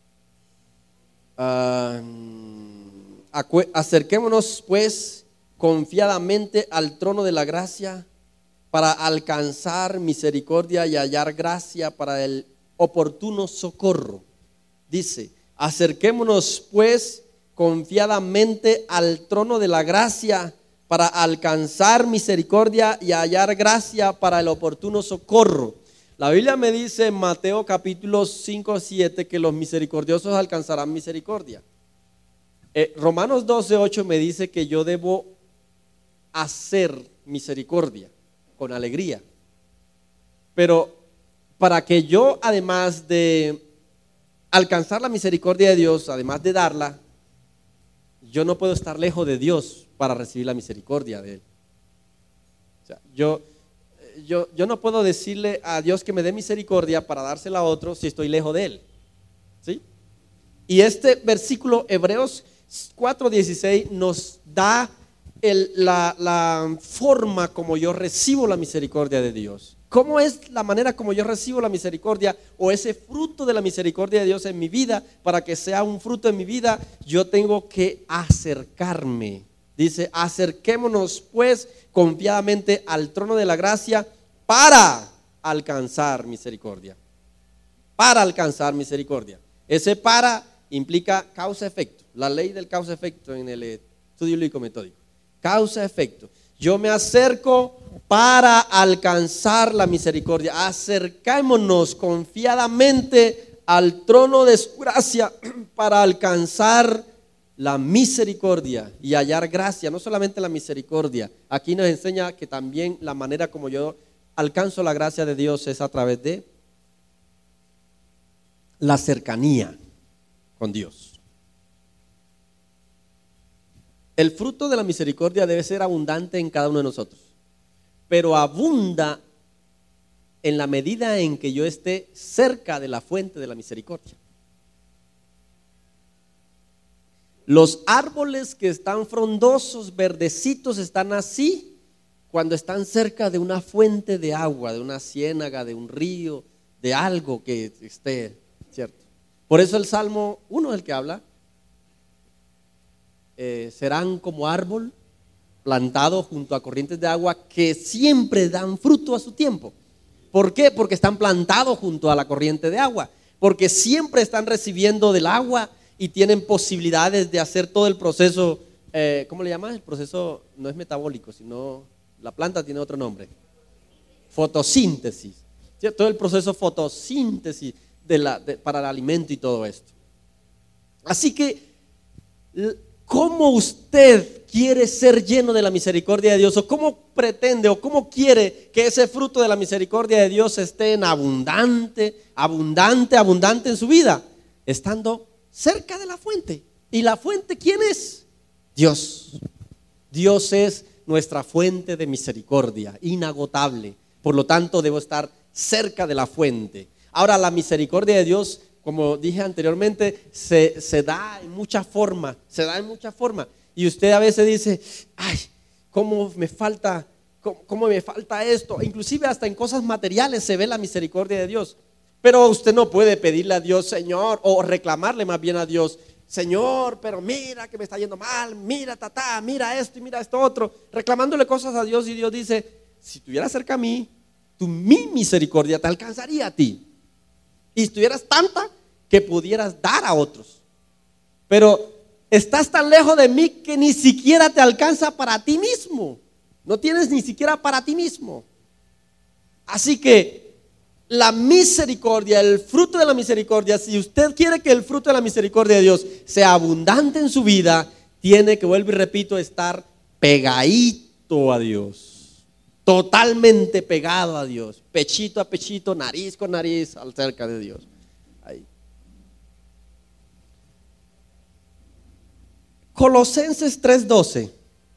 acerquémonos pues confiadamente al trono de la gracia para alcanzar misericordia y hallar gracia para el oportuno socorro. Dice: acerquémonos pues confiadamente al trono de la gracia para alcanzar misericordia y hallar gracia para el oportuno socorro. La Biblia me dice en Mateo capítulo 5:7 que los misericordiosos alcanzarán misericordia. Romanos 12:8 me dice que yo debo hacer misericordia con alegría. Pero para que yo, además de alcanzar la misericordia de Dios, además de darla, yo no puedo estar lejos de Dios para recibir la misericordia de Él. O sea, yo no puedo decirle a Dios que me dé misericordia para dársela a otro si estoy lejos de Él. ¿Sí? Y este versículo, Hebreos 4:16, nos da la forma como yo recibo la misericordia de Dios? ¿Cómo es la manera como yo recibo la misericordia o ese fruto de la misericordia de Dios en mi vida? Para que sea un fruto en mi vida, yo tengo que acercarme. Dice, acerquémonos pues confiadamente al trono de la gracia para alcanzar misericordia. Para alcanzar misericordia. Ese para implica causa-efecto. La ley del causa-efecto en el estudio bíblico metódico. Causa-efecto. Yo me acerco para alcanzar la misericordia. Acercémonos confiadamente al trono de su gracia para alcanzar la misericordia y hallar gracia. No solamente la misericordia. Aquí nos enseña que también la manera como yo alcanzo la gracia de Dios es a través de la cercanía con Dios. El fruto de la misericordia debe ser abundante en cada uno de nosotros, pero abunda en la medida en que yo esté cerca de la fuente de la misericordia. Los árboles que están frondosos, verdecitos, están así cuando están cerca de una fuente de agua, de una ciénaga, de un río, de algo que esté, ¿cierto? Por eso el Salmo 1 es el que habla. Serán como árbol plantado junto a corrientes de agua que siempre dan fruto a su tiempo. ¿Por qué? Porque están plantados junto a la corriente de agua, porque siempre están recibiendo del agua y tienen posibilidades de hacer todo el proceso, ¿cómo le llaman? El proceso no es metabólico, sino la planta tiene otro nombre, fotosíntesis, ¿sí? Todo el proceso fotosíntesis para el alimento y todo esto. Así que ¿cómo usted quiere ser lleno de la misericordia de Dios? ¿O cómo pretende o cómo quiere que ese fruto de la misericordia de Dios esté en abundante en su vida? Estando cerca de la fuente. ¿Y la fuente quién es? Dios. Dios es nuestra fuente de misericordia, inagotable. Por lo tanto, debo estar cerca de la fuente. Ahora, la misericordia de Dios, como dije anteriormente, se da en muchas formas, y usted a veces dice, ay, cómo me falta esto, inclusive hasta en cosas materiales se ve la misericordia de Dios, pero usted no puede pedirle a Dios, Señor, o reclamarle más bien a Dios, Señor, pero mira que me está yendo mal, mira mira esto y mira esto otro, reclamándole cosas a Dios, y Dios dice, si estuvieras cerca a mí, mi misericordia te alcanzaría a ti. Y estuvieras tanta que pudieras dar a otros. Pero estás tan lejos de mí que ni siquiera te alcanza para ti mismo. No tienes ni siquiera para ti mismo. Así que la misericordia, el fruto de la misericordia, si usted quiere que el fruto de la misericordia de Dios sea abundante en su vida, tiene que, vuelvo y repito, estar pegadito a Dios. Totalmente pegado a Dios, pechito a pechito, nariz con nariz, cerca de Dios. Ahí. Colosenses 3:12.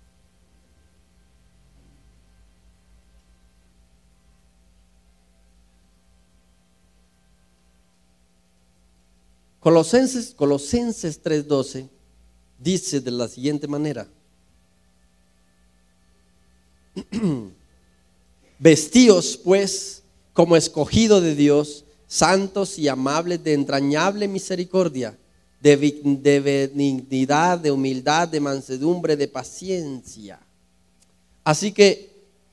Colosenses 3:12 dice de la siguiente manera: vestíos pues como escogido de Dios, santos y amables, de entrañable misericordia, de benignidad, de humildad, de mansedumbre, de paciencia. Así que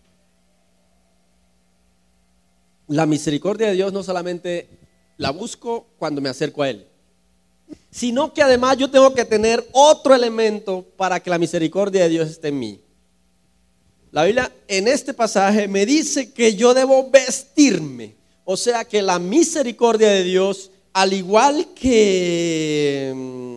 la misericordia de Dios no solamente la busco cuando me acerco a Él, sino que además yo tengo que tener otro elemento para que la misericordia de Dios esté en mí. La Biblia en este pasaje me dice que yo debo vestirme, o sea que la misericordia de Dios, al igual que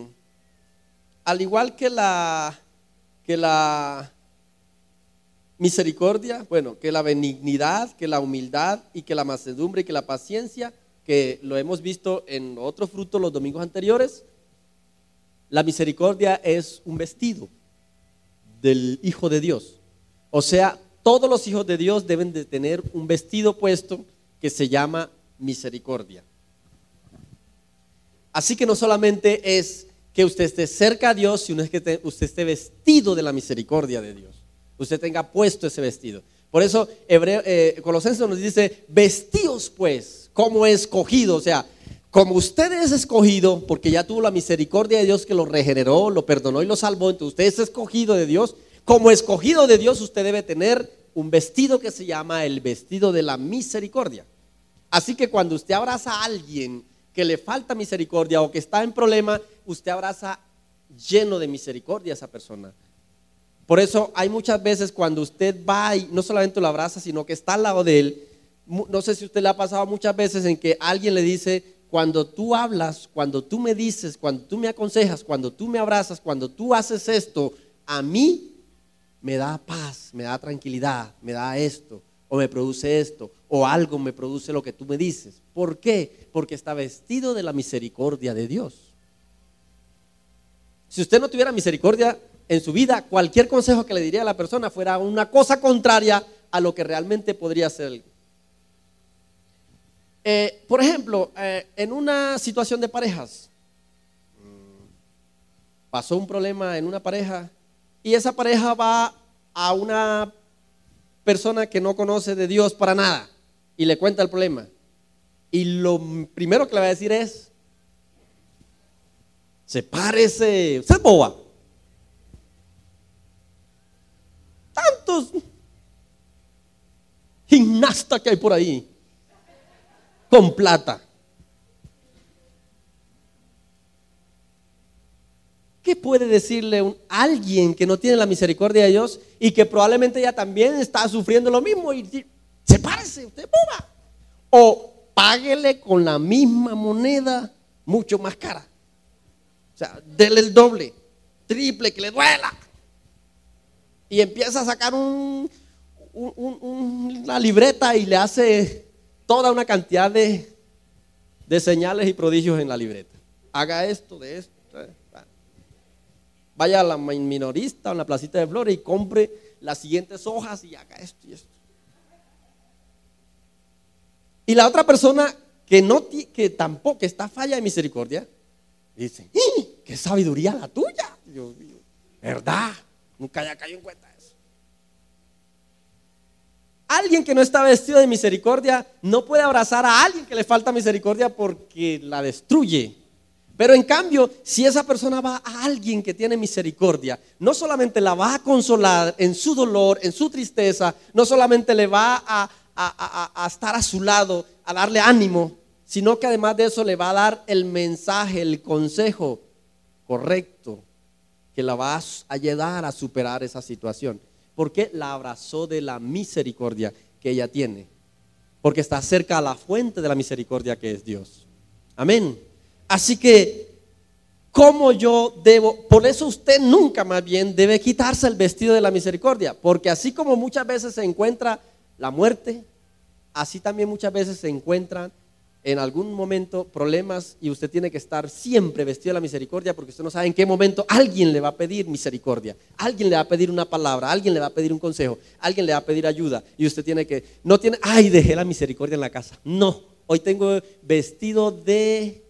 la misericordia, que la benignidad, que la humildad y que la mansedumbre y que la paciencia, que lo hemos visto en otro fruto los domingos anteriores, la misericordia es un vestido del Hijo de Dios. O sea, todos los hijos de Dios deben de tener un vestido puesto que se llama misericordia. Así que no solamente es que usted esté cerca a Dios, sino es que usted esté vestido de la misericordia de Dios. Usted tenga puesto ese vestido. Por eso Colosenses nos dice, vestíos pues como escogido, o sea, como usted es escogido, porque ya tuvo la misericordia de Dios que lo regeneró, lo perdonó y lo salvó, entonces usted es escogido de Dios. Como escogido de Dios, usted debe tener un vestido que se llama el vestido de la misericordia. Así que cuando usted abraza a alguien que le falta misericordia o que está en problema, usted abraza lleno de misericordia a esa persona. Por eso hay muchas veces cuando usted va y no solamente lo abraza, sino que está al lado de él. No sé si a usted le ha pasado muchas veces en que alguien le dice, cuando tú hablas, cuando tú me dices, cuando tú me aconsejas, cuando tú me abrazas, cuando tú haces esto, a mí me da paz, me da tranquilidad, me da esto, o me produce esto, o algo me produce lo que tú me dices. ¿Por qué? Porque está vestido de la misericordia de Dios. Si usted no tuviera misericordia en su vida, cualquier consejo que le diría a la persona fuera una cosa contraria a lo que realmente podría ser. Por ejemplo, en una situación de parejas, pasó un problema en una pareja y esa pareja va a una persona que no conoce de Dios para nada y le cuenta el problema. Y lo primero que le va a decir es, sepárese, usted es boba. Tantos gimnastas que hay por ahí con plata. ¿Qué puede decirle alguien que no tiene la misericordia de Dios y que probablemente ella también está sufriendo lo mismo? Y sepárese, usted es boba. O páguele con la misma moneda mucho más cara. O sea, dele el doble, triple, que le duela. Y empieza a sacar una libreta y le hace toda una cantidad de señales y prodigios en la libreta. Haga esto, de esto. Vaya a la minorista o en la placita de flores y compre las siguientes hojas y haga esto y esto. Y la otra persona que tampoco está falla de misericordia, dice, ¡qué sabiduría la tuya! Dios mío, ¿verdad? Nunca haya caído en cuenta de eso. Alguien que no está vestido de misericordia no puede abrazar a alguien que le falta misericordia porque la destruye. Pero en cambio, si esa persona va a alguien que tiene misericordia, no solamente la va a consolar en su dolor, en su tristeza, no solamente le va a estar a su lado, a darle ánimo, sino que además de eso le va a dar el mensaje, el consejo correcto que la va a ayudar a superar esa situación. Porque la abrazó de la misericordia que ella tiene. Porque está cerca a la fuente de la misericordia que es Dios. Amén. Así que, ¿cómo yo debo? Por eso usted nunca más bien debe quitarse el vestido de la misericordia. Porque así como muchas veces se encuentra la muerte, así también muchas veces se encuentran en algún momento problemas y usted tiene que estar siempre vestido de la misericordia porque usted no sabe en qué momento alguien le va a pedir misericordia, alguien le va a pedir una palabra, alguien le va a pedir un consejo, alguien le va a pedir ayuda y usted tiene que, no tiene, ay, dejé la misericordia en la casa, no, hoy tengo vestido de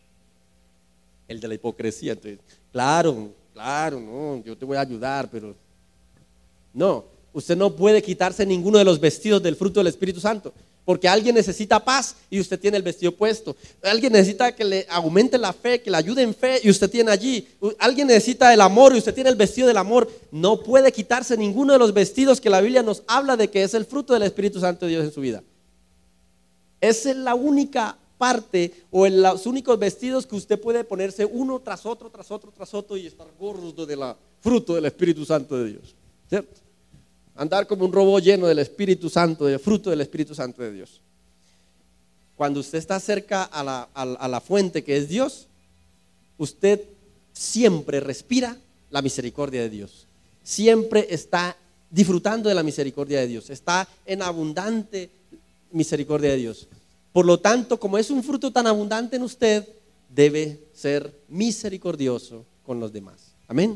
el de la hipocresía, entonces, claro, no, yo te voy a ayudar, pero no, usted no puede quitarse ninguno de los vestidos del fruto del Espíritu Santo. Porque alguien necesita paz y usted tiene el vestido puesto. Alguien necesita que le aumente la fe, que le ayude en fe y usted tiene allí. Alguien necesita el amor y usted tiene el vestido del amor. No puede quitarse ninguno de los vestidos que la Biblia nos habla de que es el fruto del Espíritu Santo de Dios en su vida. Esa es la única parte o los únicos vestidos que usted puede ponerse uno tras otro y estar gordo del fruto del Espíritu Santo de Dios. ¿Cierto? Andar como un robot lleno del Espíritu Santo, del fruto del Espíritu Santo de Dios. Cuando usted está cerca a la fuente que es Dios, usted siempre respira la misericordia de Dios. Siempre está disfrutando de la misericordia de Dios. Está en abundante misericordia de Dios. Por lo tanto, como es un fruto tan abundante en usted, debe ser misericordioso con los demás. Amén.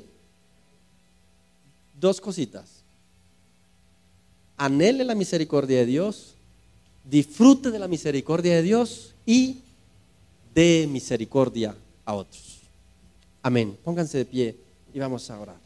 Dos cositas. Anhele la misericordia de Dios, disfrute de la misericordia de Dios y dé misericordia a otros. Amén. Pónganse de pie y vamos a orar.